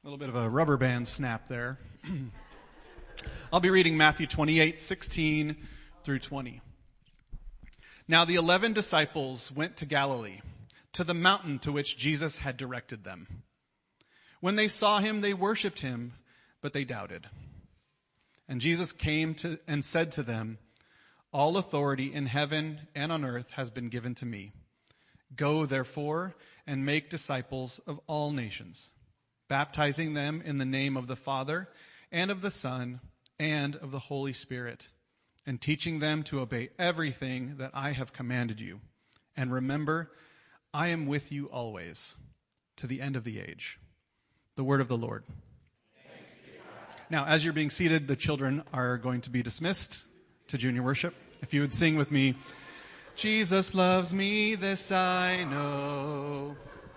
A little bit of a rubber band snap there. I'll be reading Matthew 28:16 through 20. Now the 11 disciples went to Galilee, to the mountain to which Jesus had directed them. When they saw him, they worshipped him, but they doubted. And Jesus came and said to them, "All authority in heaven and on earth has been given to me. Go, therefore, and make disciples of all nations, baptizing them in the name of the Father and of the Son and of the Holy Spirit, and teaching them to obey everything that I have commanded you. And remember, I am with you always, to the end of the age." The word of the Lord. Now, as you're being seated, the children are going to be dismissed to junior worship. If you would sing with me, "Jesus loves me, this I know.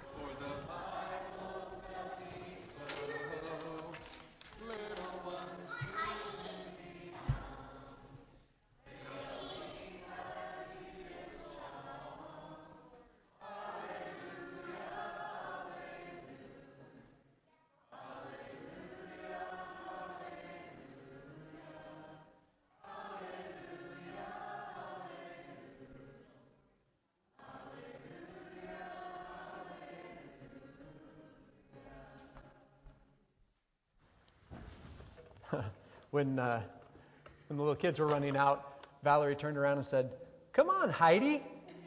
When the little kids were running out, Valerie turned around and said, "Come on, Heidi."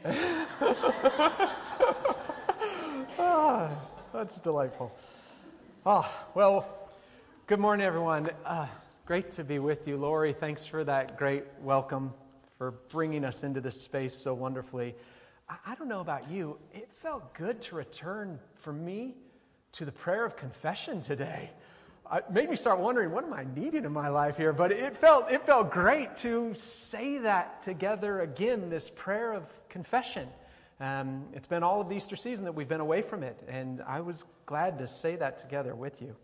That's delightful. Well, good morning, everyone. Great to be with you. Lori, thanks for that great welcome, for bringing us into this space so wonderfully. I don't know about you, it felt good to return for me to the prayer of confession today. It made me start wondering, what am I needing in my life here? But it felt great to say that together again, this prayer of confession. It's been all of the Easter season that we've been away from it, and I was glad to say that together with you.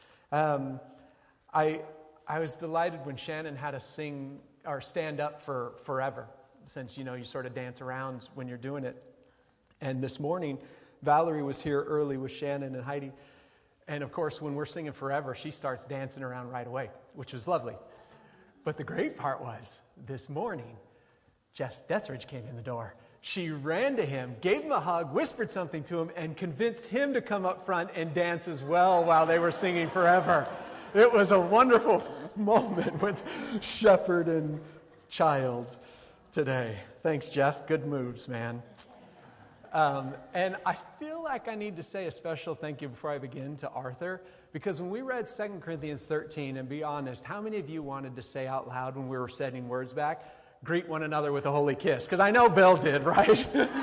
I was delighted when Shannon had us sing or stand up for forever, since you sort of dance around when you're doing it. And this morning, Valerie was here early with Shannon and Heidi. And of course, when we're singing Forever, she starts dancing around right away, which was lovely. But the great part was, this morning, Jeff Dethridge came in the door. She ran to him, gave him a hug, whispered something to him, and convinced him to come up front and dance as well while they were singing Forever. It was a wonderful moment with shepherd and child today. Thanks, Jeff. Good moves, man. And I feel like I need to say a special thank you before I begin to Arthur, because when we read 2 Corinthians 13, and be honest, how many of you wanted to say out loud when we were setting words back, "Greet one another with a holy kiss"? Because I know Bill did, right?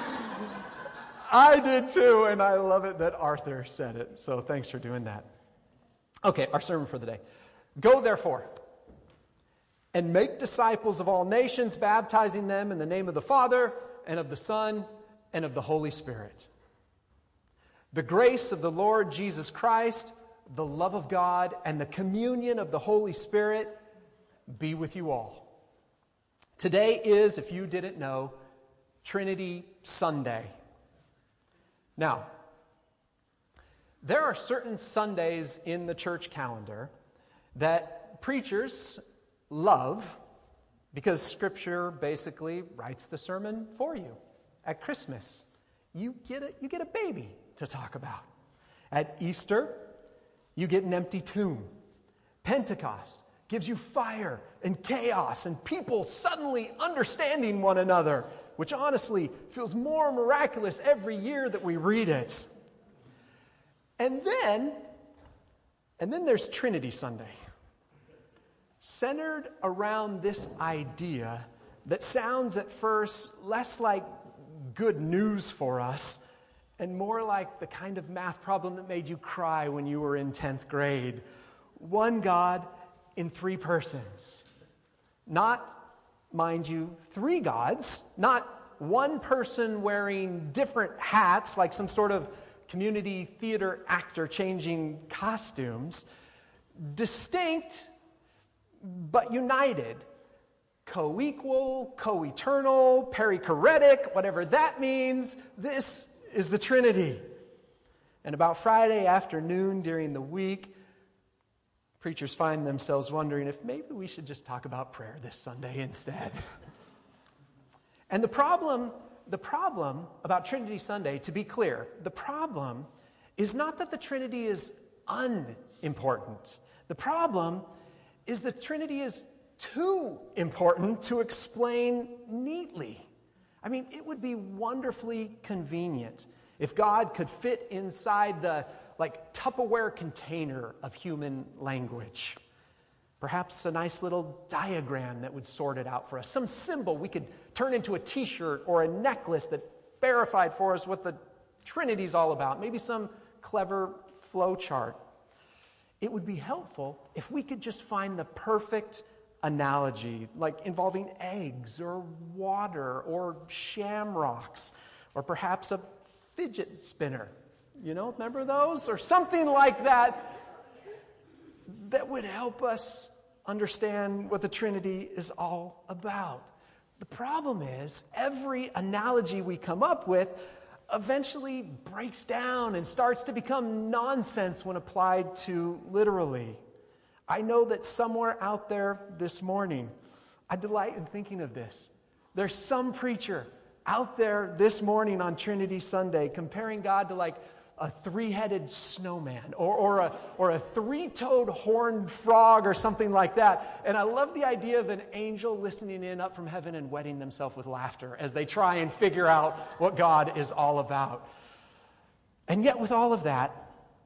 I did too, and I love it that Arthur said it. So thanks for doing that. Okay, our sermon for the day. Go therefore and make disciples of all nations, baptizing them in the name of the Father and of the Son and of the Holy Spirit. The grace of the Lord Jesus Christ, the love of God, and the communion of the Holy Spirit be with you all. Today is, if you didn't know, Trinity Sunday. Now, there are certain Sundays in the church calendar that preachers love because Scripture basically writes the sermon for you. At Christmas, you get a baby to talk about. At Easter, you get an empty tomb. Pentecost gives you fire and chaos and people suddenly understanding one another, which honestly feels more miraculous every year that we read it. And then there's Trinity Sunday, centered around this idea that sounds at first less like good news for us and more like the kind of math problem that made you cry when you were in 10th grade. One God in three persons. Not, mind you, three gods. Not one person wearing different hats like some sort of community theater actor changing costumes. Distinct but united. Co-equal, co-eternal, perichoretic, whatever that means. This is the Trinity. And about Friday afternoon during the week, preachers find themselves wondering if maybe we should just talk about prayer this Sunday instead. And the problem about Trinity Sunday, to be clear, the problem is not that the Trinity is unimportant. The problem is the Trinity is too important to explain neatly. I mean, it would be wonderfully convenient if God could fit inside the Tupperware container of human language. Perhaps a nice little diagram that would sort it out for us. Some symbol we could turn into a t-shirt or a necklace that verified for us what the Trinity's all about. Maybe some clever flow chart. It would be helpful if we could just find the perfect analogy, like involving eggs or water or shamrocks or perhaps a fidget spinner. Remember those? Or something like that would help us understand what the Trinity is all about. The problem is, every analogy we come up with eventually breaks down and starts to become nonsense when applied to literally. I know that somewhere out there this morning, I delight in thinking of this. There's some preacher out there this morning on Trinity Sunday comparing God to like a three-headed snowman or a three-toed horned frog or something like that. And I love the idea of an angel listening in up from heaven and wetting themselves with laughter as they try and figure out what God is all about. And yet with all of that,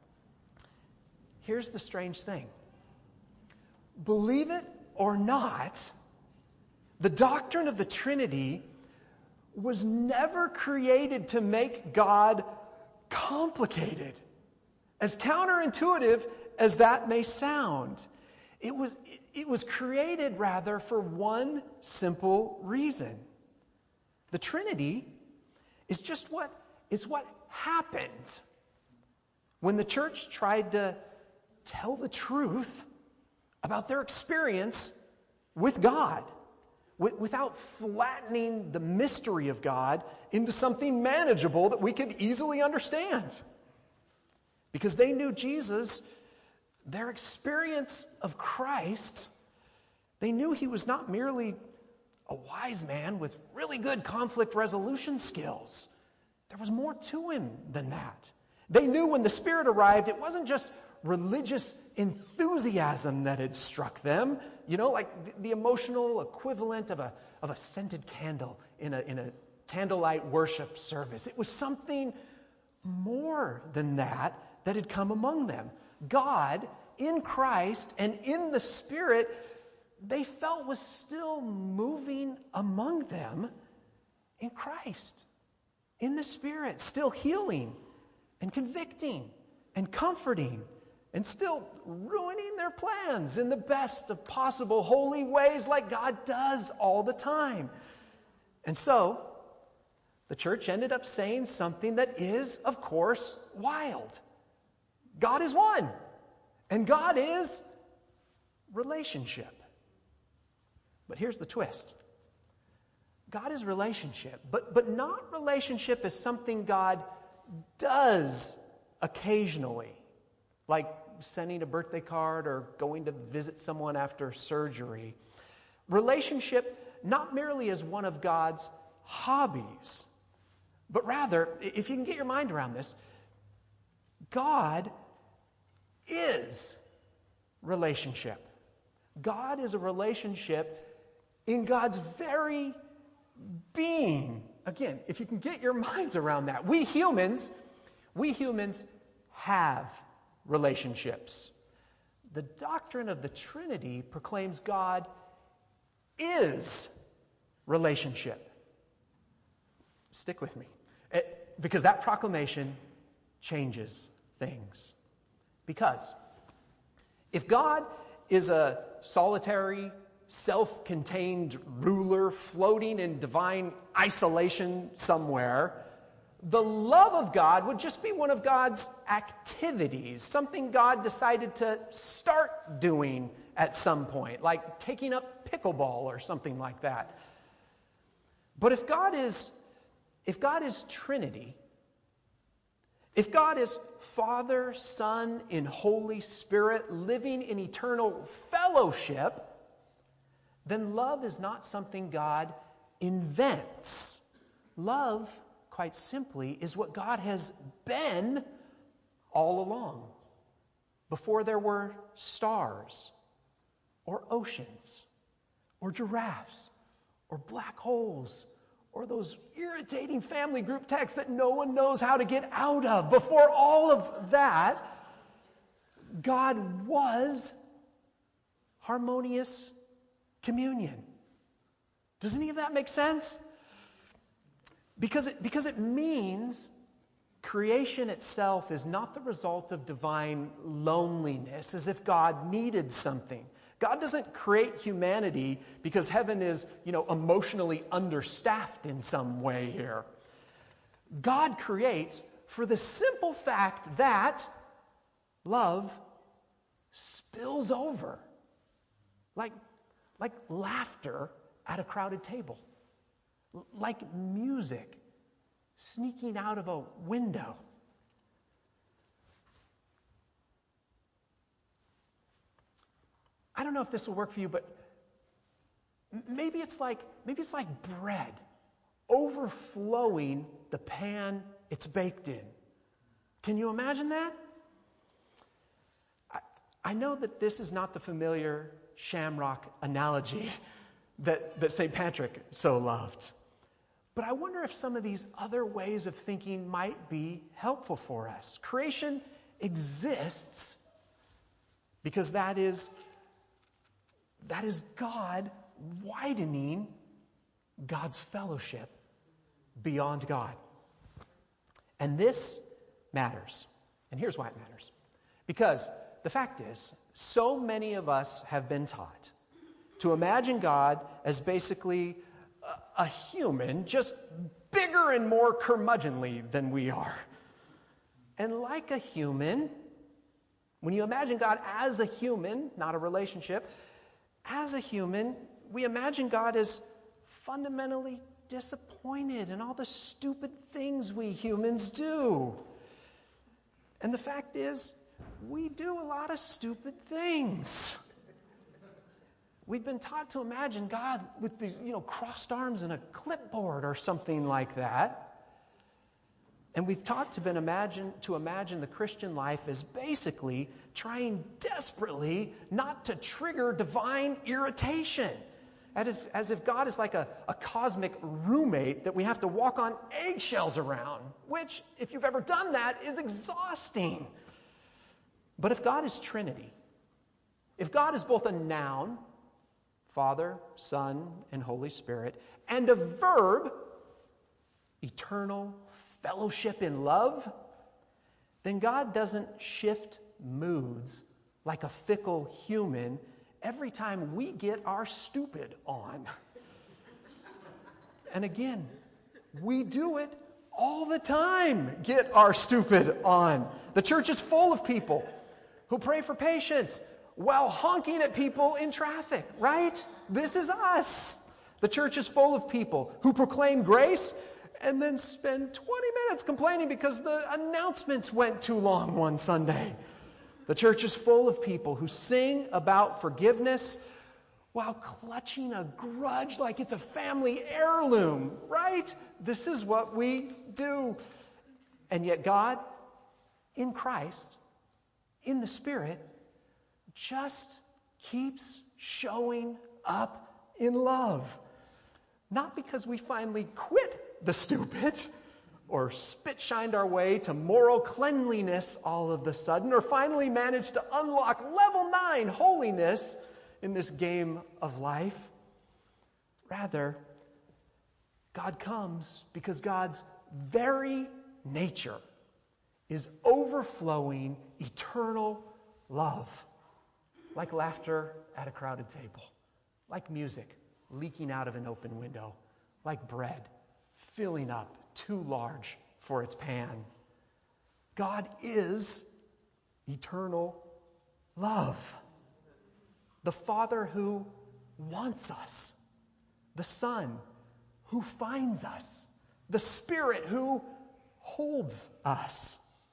here's the strange thing. Believe it or not, the doctrine of the Trinity was never created to make God complicated. As counterintuitive as that may sound, it was created rather for one simple reason. The Trinity is just what happened when the church tried to tell the truth about their experience with God, without flattening the mystery of God into something manageable that we could easily understand. Because they knew Jesus, their experience of Christ, they knew he was not merely a wise man with really good conflict resolution skills. There was more to him than that. They knew when the Spirit arrived, it wasn't just religious enthusiasm that had struck them, like the emotional equivalent of a scented candle in a candlelight worship service. It was something more than that had come among them. God, in Christ and in the Spirit, they felt was still moving among them in Christ, in the Spirit, still healing and convicting and comforting, and still ruining their plans in the best of possible holy ways like God does all the time. And so, the church ended up saying something that is, of course, wild. God is one, and God is relationship. But here's the twist. God is relationship, but not relationship as something God does occasionally, like sending a birthday card or going to visit someone after surgery. Relationship not merely as one of God's hobbies, but rather, if you can get your mind around this, God is relationship. God is a relationship in God's very being. Again, if you can get your minds around that. We humans have relationships. The doctrine of the Trinity proclaims God is relationship. Stick with me. Because that proclamation changes things. Because if God is a solitary, self-contained ruler floating in divine isolation somewhere, the love of God would just be one of God's activities, something God decided to start doing at some point, like taking up pickleball or something like that. But if God is Trinity, If God is Father, Son, and Holy Spirit living in eternal fellowship, then love is not something God invents. Love, quite simply, is what God has been all along, before there were stars, or oceans, or giraffes, or black holes, or those irritating family group texts that no one knows how to get out of. Before all of that, God was harmonious communion. Does any of that make sense? Because it means creation itself is not the result of divine loneliness, as if God needed something. God doesn't create humanity because heaven is, emotionally understaffed in some way here. God creates for the simple fact that love spills over. Like laughter at a crowded table. Like music sneaking out of a window. I don't know if this will work for you, but maybe it's like bread overflowing the pan it's baked in. Can you imagine that? I know that this is not the familiar shamrock analogy that St. Patrick so loved. But I wonder if some of these other ways of thinking might be helpful for us. Creation exists because that is God widening God's fellowship beyond God. And this matters. And here's why it matters. Because the fact is, so many of us have been taught to imagine God as basically a human, just bigger and more curmudgeonly than we are. And like a human, when you imagine God as a human, not a relationship, as a human, we imagine God as fundamentally disappointed in all the stupid things we humans do. And the fact is, we do a lot of stupid things. We've been taught to imagine God with these, crossed arms and a clipboard or something like that. And we've taught to imagine the Christian life as basically trying desperately not to trigger divine irritation. As if God is like a cosmic roommate that we have to walk on eggshells around, which, if you've ever done that, is exhausting. But if God is Trinity, if God is both a noun, Father, Son, and Holy Spirit, and a verb, eternal fellowship in love, then God doesn't shift moods like a fickle human every time we get our stupid on. And again, we do it all the time, get our stupid on. The church is full of people who pray for patience while honking at people in traffic, right? This is us. The church is full of people who proclaim grace and then spend 20 minutes complaining because the announcements went too long one Sunday. The church is full of people who sing about forgiveness while clutching a grudge like it's a family heirloom, right? This is what we do. And yet God, in Christ, in the Spirit, just keeps showing up in love. Not because we finally quit the stupid or spit-shined our way to moral cleanliness all of a sudden, or finally managed to unlock level 9 holiness in this game of life. Rather, God comes because God's very nature is overflowing eternal love. Like laughter at a crowded table. Like music leaking out of an open window. Like bread filling up too large for its pan. God is eternal love. The Father who wants us. The Son who finds us. The Spirit who holds us.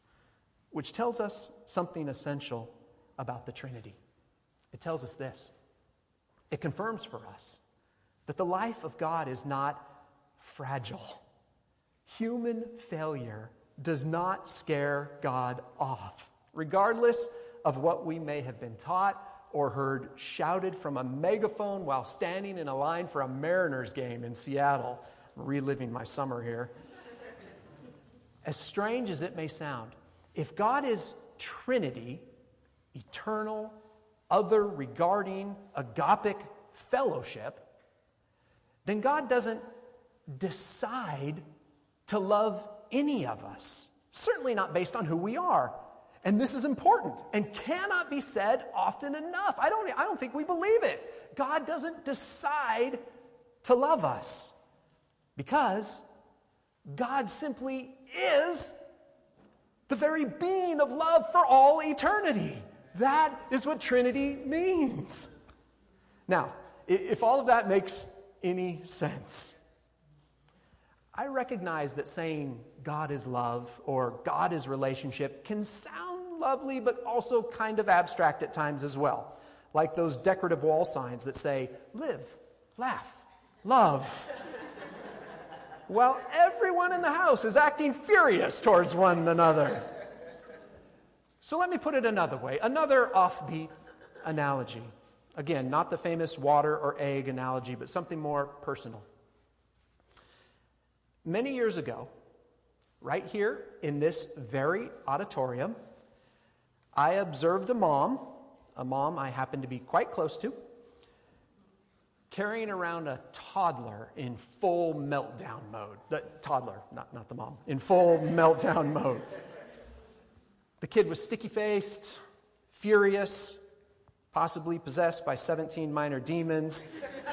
which tells us something essential about the Trinity. It tells us this. It confirms for us that the life of God is not fragile. Human failure does not scare God off, regardless of what we may have been taught or heard shouted from a megaphone while standing in a line for a Mariners game in Seattle. I'm reliving my summer here. As strange as it may sound, if God is Trinity, eternal, other-regarding, agapic fellowship, then God doesn't decide to love any of us. Certainly not based on who we are. And this is important and cannot be said often enough. I don't think we believe it. God doesn't decide to love us because God simply is the very being of love for all eternity. That is what Trinity means. Now, if all of that makes any sense, I recognize that saying God is love or God is relationship can sound lovely, but also kind of abstract at times as well. Like those decorative wall signs that say, live, laugh, love. While everyone in the house is acting furious towards one another. So let me put it another way, another offbeat analogy. Again, not the famous water or egg analogy, but something more personal. Many years ago, right here in this very auditorium, I observed a mom I happen to be quite close to, carrying around a toddler in full meltdown mode. The toddler, not the mom, in full meltdown mode. The kid was sticky-faced, furious, possibly possessed by 17 minor demons.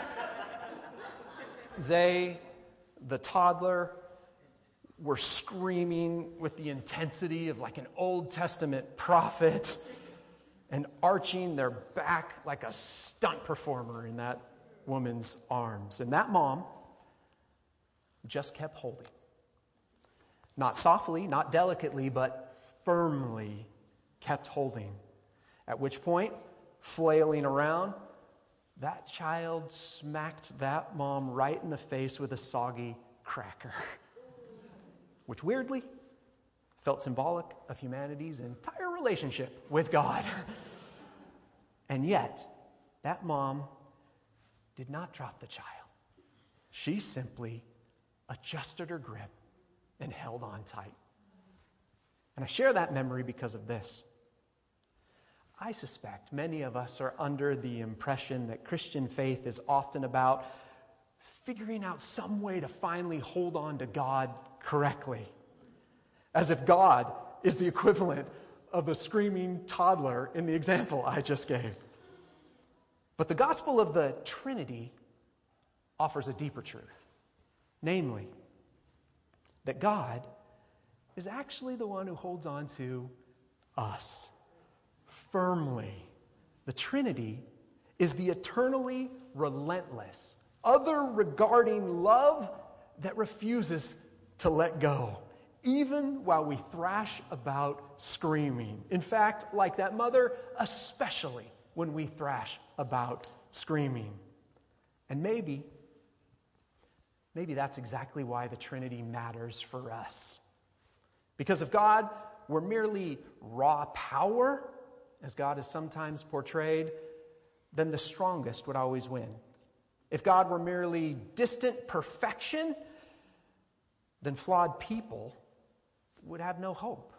The toddler, were screaming with the intensity of like an Old Testament prophet and arching their back like a stunt performer in that woman's arms. And that mom just kept holding. Not softly, not delicately, but firmly kept holding. At which point, flailing around, that child smacked that mom right in the face with a soggy cracker, which weirdly felt symbolic of humanity's entire relationship with God. And yet, that mom did not drop the child. She simply adjusted her grip and held on tight. And I share that memory because of this. I suspect many of us are under the impression that Christian faith is often about figuring out some way to finally hold on to God correctly. As if God is the equivalent of a screaming toddler in the example I just gave. But the gospel of the Trinity offers a deeper truth. Namely, that God is actually the one who holds on to us firmly. The Trinity is the eternally relentless, other-regarding love that refuses to let go, even while we thrash about screaming. In fact, like that mother, especially when we thrash about screaming. And maybe that's exactly why the Trinity matters for us. Because if God were merely raw power, as God is sometimes portrayed, then the strongest would always win. If God were merely distant perfection, then flawed people would have no hope.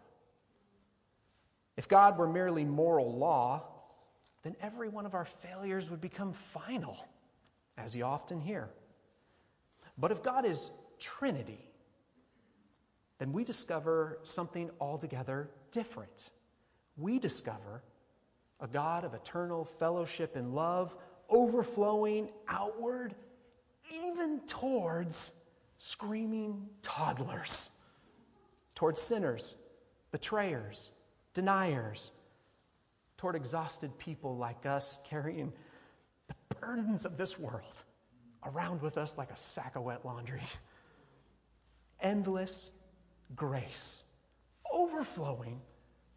If God were merely moral law, then every one of our failures would become final, as you often hear. But if God is Trinity, then we discover something altogether different. We discover a God of eternal fellowship and love, overflowing outward, even towards screaming toddlers, towards sinners, betrayers, deniers, toward exhausted people like us carrying the burdens of this world around with us like a sack of wet laundry. Endless grace, overflowing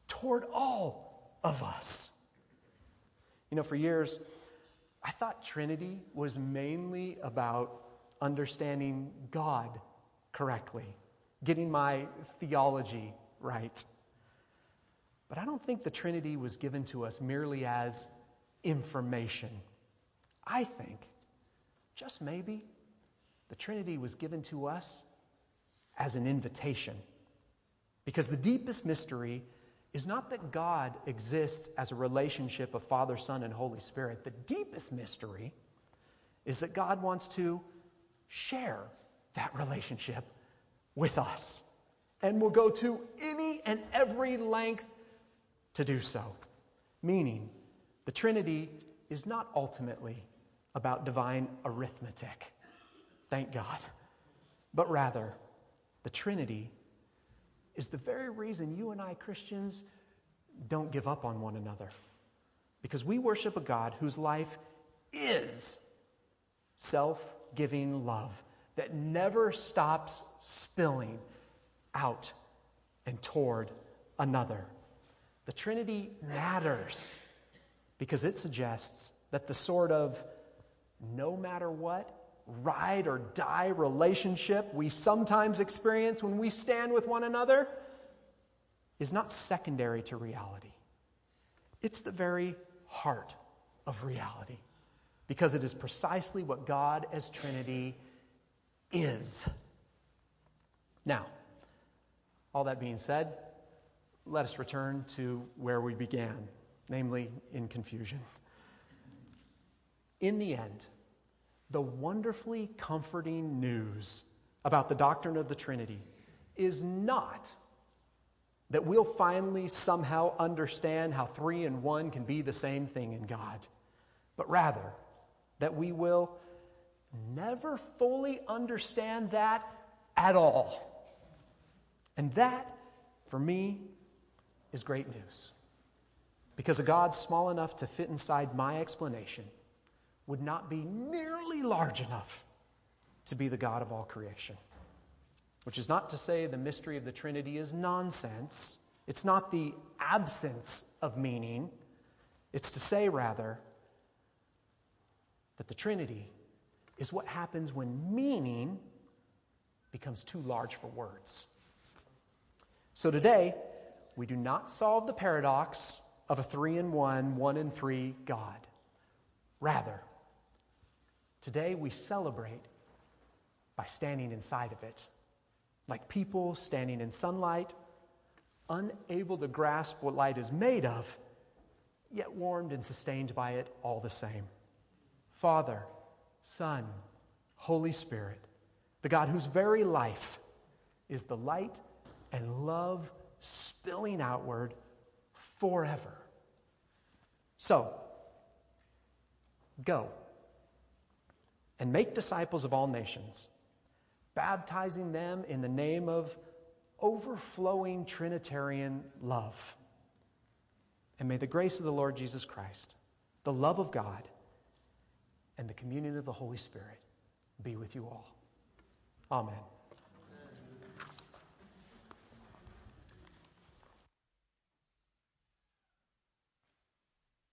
toward all of us. For years, I thought Trinity was mainly about understanding God correctly, getting my theology right. But I don't think the Trinity was given to us merely as information. I think, just maybe, the Trinity was given to us as an invitation. Because the deepest mystery is not that God exists as a relationship of Father, Son, and Holy Spirit. The deepest mystery is that God wants to share that relationship with us and will go to any and every length to do so. Meaning, the Trinity is not ultimately about divine arithmetic, thank God, but rather the Trinity is the very reason you and I Christians don't give up on one another. Because we worship a God whose life is self-giving love that never stops spilling out and toward another. The Trinity matters because it suggests that the sort of no matter what, ride or die relationship we sometimes experience when we stand with one another is not secondary to reality. It's the very heart of reality because it is precisely what God as Trinity is. Now, all that being said, let us return to where we began, namely in confusion. In the end, the wonderfully comforting news about the doctrine of the Trinity is not that we'll finally somehow understand how 3 and 1 can be the same thing in God, but rather that we will never fully understand that at all. And that, for me, is great news. Because a God small enough to fit inside my explanation would not be nearly large enough to be the God of all creation. Which is not to say the mystery of the Trinity is nonsense. It's not the absence of meaning. It's to say, rather, that the Trinity is what happens when meaning becomes too large for words. So today, we do not solve the paradox of a 3 in 1, 1 in 3 God. Rather, today we celebrate by standing inside of it, like people standing in sunlight, unable to grasp what light is made of, yet warmed and sustained by it all the same. Father, Son, Holy Spirit, the God whose very life is the light and love spilling outward forever. So, go and make disciples of all nations, baptizing them in the name of overflowing Trinitarian love. And may the grace of the Lord Jesus Christ, the love of God, and the communion of the Holy Spirit be with you all. Amen.